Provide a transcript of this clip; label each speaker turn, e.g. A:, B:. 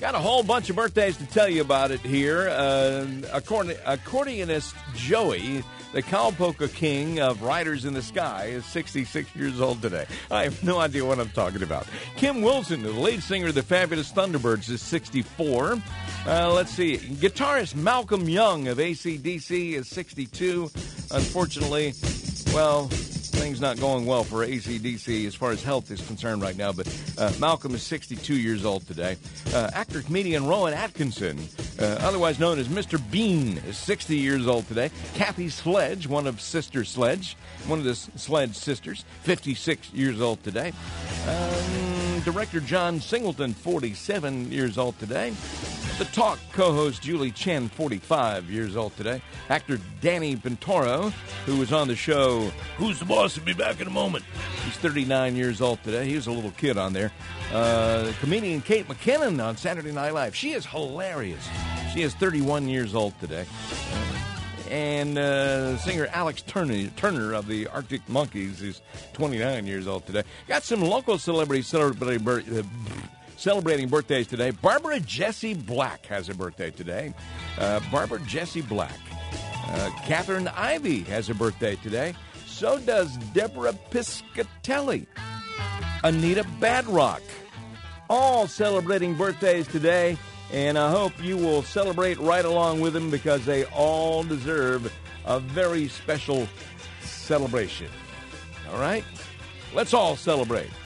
A: Got a whole bunch of birthdays to tell you about it here. Accordionist Joey, the cowpoke king of Riders in the Sky, is 66 years old today. I have no idea what I'm talking about. Kim Wilson, the lead singer of the Fabulous Thunderbirds, is 64. Let's see. Guitarist Malcolm Young of AC/DC is 62. Unfortunately, well, things not going well for AC/DC as far as health is concerned right now, but Malcolm is 62 years old today. Actor-comedian Rowan Atkinson, otherwise known as Mr. Bean, is 60 years old today. Kathy Sledge, one of the Sledge sisters, 56 years old today. Director John Singleton, 47 years old today. The Talk co-host Julie Chen, 45 years old today. Actor Danny Pintoro, who was on the show Who's the Boss? Will be back in a moment. He's 39 years old today. He was a little kid on there. Comedian Kate McKinnon on Saturday Night Live. She is hilarious. She is 31 years old today. And singer Alex Turner of the Arctic Monkeys is 29 years old today. Got some local celebrities celebrating birthdays today. Barbara Jessie Black has a birthday today. Barbara Jessie Black. Catherine Ivey has a birthday today. So does Deborah Piscatelli. Anita Badrock. All celebrating birthdays today. And I hope you will celebrate right along with them because they all deserve a very special celebration. All right? Let's all celebrate.